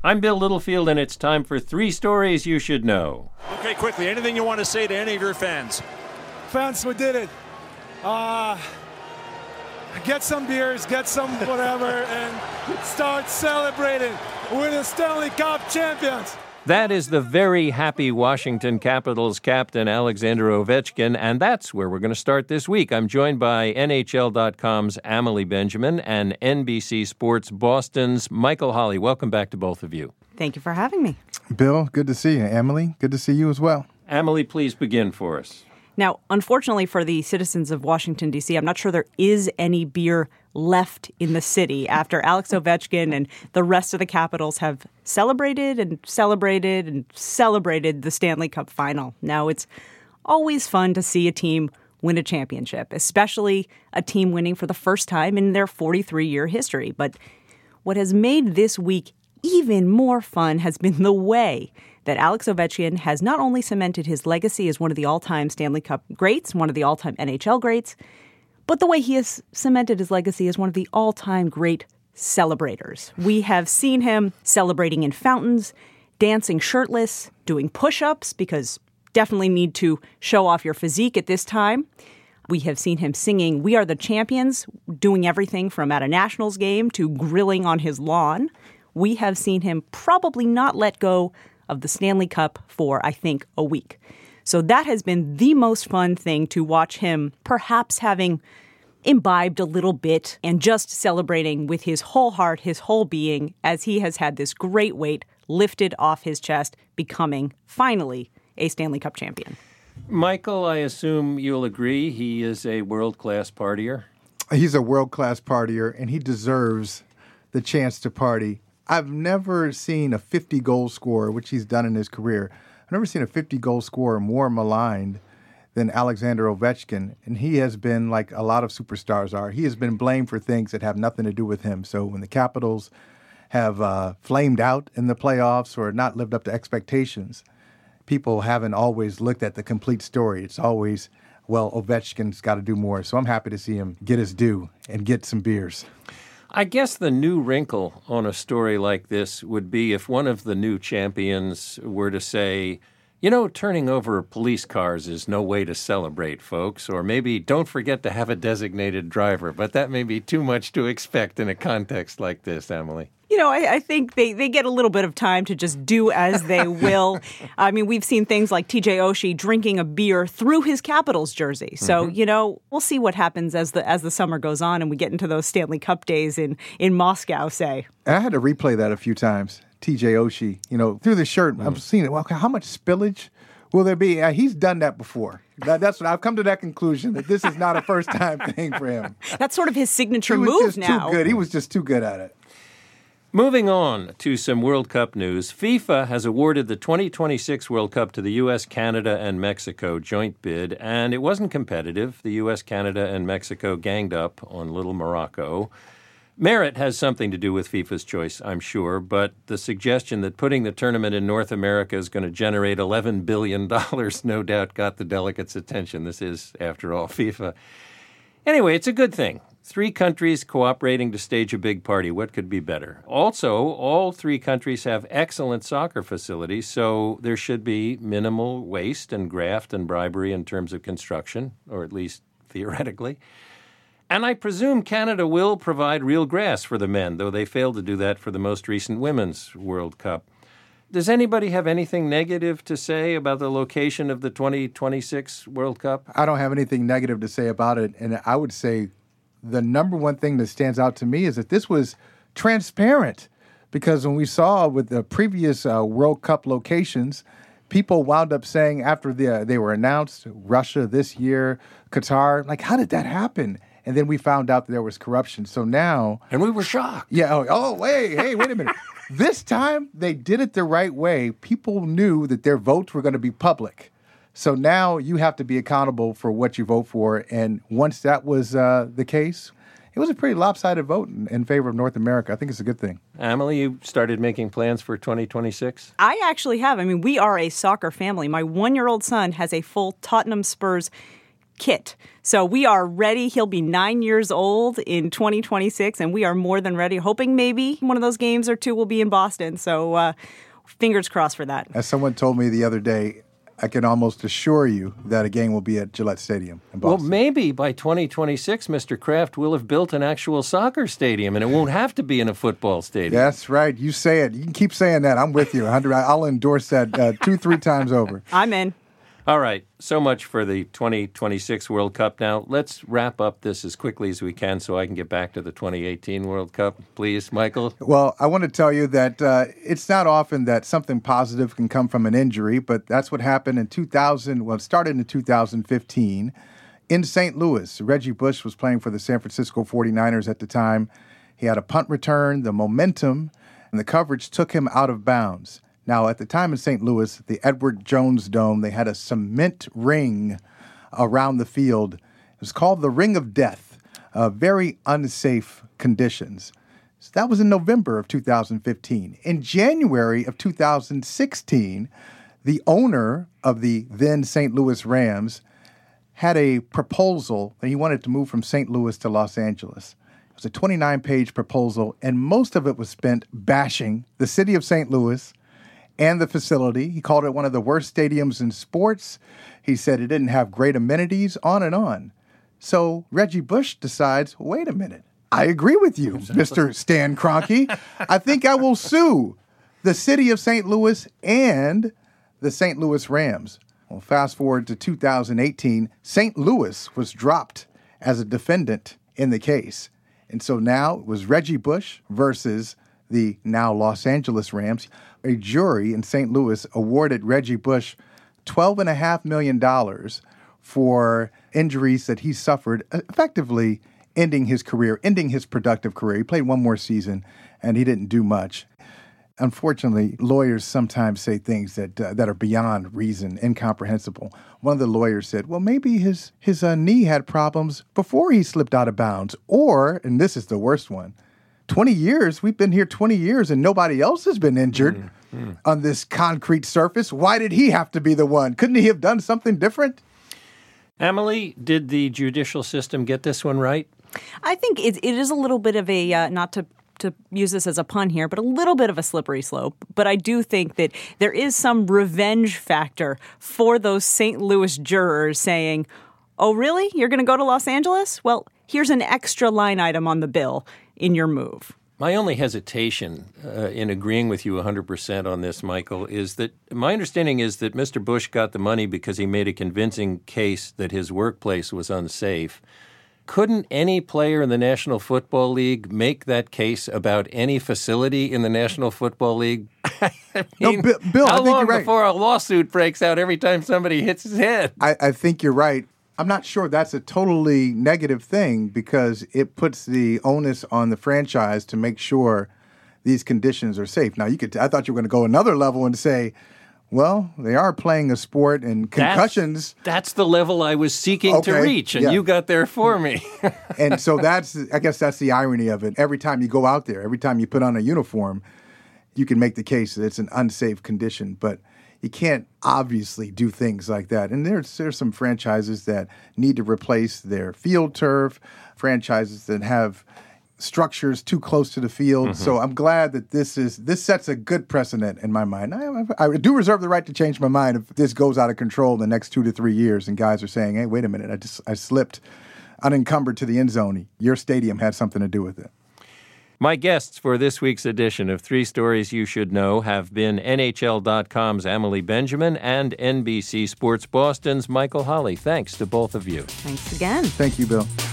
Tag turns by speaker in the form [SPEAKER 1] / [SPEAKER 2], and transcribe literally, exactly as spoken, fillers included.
[SPEAKER 1] I'm Bill Littlefield, and it's time for three stories you should know.
[SPEAKER 2] Okay, quickly, anything you want to say to any of your fans?
[SPEAKER 3] Fans, we did it. Uh, get some beers, get some whatever, and start celebrating. We're the Stanley Cup champions.
[SPEAKER 1] That is the very happy Washington Capitals captain Alexander Ovechkin, and that's where we're going to start this week. I'm joined by N H L dot com's Amelie Benjamin and N B C Sports Boston's Michael Holley. Welcome back to both of you.
[SPEAKER 4] Thank you for having me.
[SPEAKER 5] Bill, good to see you. Amelie, good to see you as well.
[SPEAKER 1] Amelie, please begin for us.
[SPEAKER 4] Now, unfortunately for the citizens of Washington, D C, I'm not sure there is any beer left in the city after Alex Ovechkin and the rest of the Capitals have celebrated and celebrated and celebrated the Stanley Cup final. Now, it's always fun to see a team win a championship, especially a team winning for the first time in their forty-three-year history. But what has made this week even more fun has been the way that Alex Ovechkin has not only cemented his legacy as one of the all-time Stanley Cup greats, one of the all-time N H L greats, but the way he has cemented his legacy as one of the all-time great celebrators. We have seen him celebrating in fountains, dancing shirtless, doing push-ups, because definitely need to show off your physique at this time. We have seen him singing "We Are the Champions," doing everything from at a Nationals game to grilling on his lawn. We have seen him probably not let go of the Stanley Cup for, I think, a week. So that has been the most fun thing to watch him, perhaps having imbibed a little bit and just celebrating with his whole heart, his whole being, as he has had this great weight lifted off his chest, becoming, finally, a Stanley Cup champion.
[SPEAKER 1] Michael, I assume you'll agree he is a world-class partier?
[SPEAKER 5] He's a world-class partier, and he deserves the chance to party. I've never seen a fifty-goal scorer, which he's done in his career. I've never seen a fifty-goal scorer more maligned than Alexander Ovechkin, and he has been, like a lot of superstars are, he has been blamed for things that have nothing to do with him. So when the Capitals have uh, flamed out in the playoffs or not lived up to expectations, people haven't always looked at the complete story. It's always, well, Ovechkin's got to do more. So I'm happy to see him get his due and get some beers.
[SPEAKER 1] I guess the new wrinkle on a story like this would be if one of the new champions were to say, you know, turning over police cars is no way to celebrate, folks, or maybe don't forget to have a designated driver. But that may be too much to expect in a context like this, Amelie.
[SPEAKER 4] You know, I, I think they, they get a little bit of time to just do as they will. I mean, we've seen things like T J Oshie drinking a beer through his Capitals jersey. So, mm-hmm. you know, we'll see what happens as the as the summer goes on and we get into those Stanley Cup days in, in Moscow, say.
[SPEAKER 5] I had to replay that a few times. T J Oshie, you know, through the shirt, mm. I've seen it. Well, how much spillage will there be? Uh, he's done that before. That, that's what I've come to that conclusion, that this is not a first-time thing for him.
[SPEAKER 4] That's sort of his signature
[SPEAKER 5] he was
[SPEAKER 4] move
[SPEAKER 5] just
[SPEAKER 4] now.
[SPEAKER 5] Too good. He was just too good at it.
[SPEAKER 1] Moving on to some World Cup news, FIFA has awarded the twenty twenty-six World Cup to the U S, Canada, and Mexico joint bid, and it wasn't competitive. The U S, Canada, and Mexico ganged up on little Morocco. Merit has something to do with FIFA's choice, I'm sure, but the suggestion that putting the tournament in North America is going to generate eleven billion dollars no doubt got the delegates' attention. This is, after all, FIFA. Anyway, it's a good thing. Three countries cooperating to stage a big party. What could be better? Also, all three countries have excellent soccer facilities, so there should be minimal waste and graft and bribery in terms of construction, or at least theoretically. And I presume Canada will provide real grass for the men, though they failed to do that for the most recent Women's World Cup. Does anybody have anything negative to say about the location of the twenty twenty-six World Cup?
[SPEAKER 5] I don't have anything negative to say about it, and I would say the number one thing that stands out to me is that this was transparent, because when we saw with the previous uh, World Cup locations, people wound up saying after the, uh, they were announced, Russia this year, Qatar, like, how did that happen? And then we found out that there was corruption. So now...
[SPEAKER 1] And we were shocked.
[SPEAKER 5] Yeah. Oh, oh wait, hey, wait a minute. This time, they did it the right way. People knew that their votes were going to be public. So now you have to be accountable for what you vote for. And once that was uh, the case, it was a pretty lopsided vote in, in favor of North America. I think it's a good thing.
[SPEAKER 1] Amelie, you started making plans for twenty twenty-six?
[SPEAKER 4] I actually have. I mean, we are a soccer family. My one-year-old son has a full Tottenham Spurs kit. So we are ready. He'll be nine years old in twenty twenty-six, and we are more than ready, hoping maybe one of those games or two will be in Boston. So uh, fingers crossed for that.
[SPEAKER 5] As someone told me the other day, I can almost assure you that a game will be at Gillette Stadium in Boston.
[SPEAKER 1] Well, maybe by twenty twenty-six, Mister Kraft will have built an actual soccer stadium, and it won't have to be in a football stadium.
[SPEAKER 5] That's right. You say it. You can keep saying that. I'm with you. I'll endorse that uh, two, three times over.
[SPEAKER 4] I'm in.
[SPEAKER 1] All right, so much for the twenty twenty-six World Cup. Now, let's wrap up this as quickly as we can so I can get back to the twenty eighteen World Cup. Please, Michael.
[SPEAKER 5] Well, I want to tell you that uh, it's not often that something positive can come from an injury, but that's what happened in two thousand. Well, it started in two thousand fifteen in Saint Louis. Reggie Bush was playing for the San Francisco forty-niners at the time. He had a punt return, the momentum, and the coverage took him out of bounds. Now, at the time in Saint Louis, the Edward Jones Dome, they had a cement ring around the field. It was called the Ring of Death, uh, very unsafe conditions. So that was in November of two thousand fifteen. In January of two thousand sixteen, the owner of the then Saint Louis Rams had a proposal that he wanted to move from Saint Louis to Los Angeles. It was a twenty-nine page proposal, and most of it was spent bashing the city of Saint Louis and the facility. He called it one of the worst stadiums in sports. He said it didn't have great amenities, on and on. So Reggie Bush decides, wait a minute, I agree with you, Mister Stan Kroenke. I think I will sue the city of Saint Louis and the Saint Louis Rams. Well, fast forward to two thousand eighteen, Saint Louis was dropped as a defendant in the case. And so now it was Reggie Bush versus the now Los Angeles Rams. A jury in Saint Louis awarded Reggie Bush twelve point five million dollars for injuries that he suffered, effectively ending his career, ending his productive career. He played one more season, and he didn't do much. Unfortunately, lawyers sometimes say things that uh, that are beyond reason, incomprehensible. One of the lawyers said, well, maybe his, his uh, knee had problems before he slipped out of bounds. Or, and this is the worst one, twenty years, we've been here twenty years and nobody else has been injured mm, mm. on this concrete surface. Why did he have to be the one? Couldn't he have done something different?
[SPEAKER 1] Emily, did the judicial system get this one right?
[SPEAKER 4] I think it, it is a little bit of a, uh, not to to use this as a pun here, but a little bit of a slippery slope. But I do think that there is some revenge factor for those Saint Louis jurors saying, oh, really? You're going to go to Los Angeles? Well, here's an extra line item on the bill in your move.
[SPEAKER 1] My only hesitation uh, in agreeing with you one hundred percent on this, Michael, is that my understanding is that Mister Bush got the money because he made a convincing case that his workplace was unsafe. Couldn't any player in the National Football League make that case about any facility in the National Football League? I mean,
[SPEAKER 5] no, Bill, Bill
[SPEAKER 1] how
[SPEAKER 5] I think
[SPEAKER 1] long
[SPEAKER 5] you're right.
[SPEAKER 1] before a lawsuit breaks out every time somebody hits his head?
[SPEAKER 5] I, I think you're right. I'm not sure that's a totally negative thing because it puts the onus on the franchise to make sure these conditions are safe. Now, you could. I thought you were going to go another level and say, well, they are playing a sport and concussions.
[SPEAKER 1] That's, that's the level I was seeking
[SPEAKER 5] okay,
[SPEAKER 1] to reach, and
[SPEAKER 5] yeah.
[SPEAKER 1] you got there for me.
[SPEAKER 5] And so that's, I guess that's the irony of it. Every time you go out there, every time you put on a uniform, you can make the case that it's an unsafe condition. But you can't obviously do things like that. And there's there's some franchises that need to replace their field turf, franchises that have structures too close to the field. Mm-hmm. So I'm glad that this is this sets a good precedent in my mind. I, I do reserve the right to change my mind if this goes out of control in the next two to three years and guys are saying, hey, wait a minute, I just I slipped unencumbered to the end zone. Your stadium had something to do with it.
[SPEAKER 1] My guests for this week's edition of Three Stories You Should Know have been N H L dot com's Emily Benjamin and N B C Sports Boston's Michael Holley. Thanks to both of you.
[SPEAKER 4] Thanks again.
[SPEAKER 5] Thank you, Bill.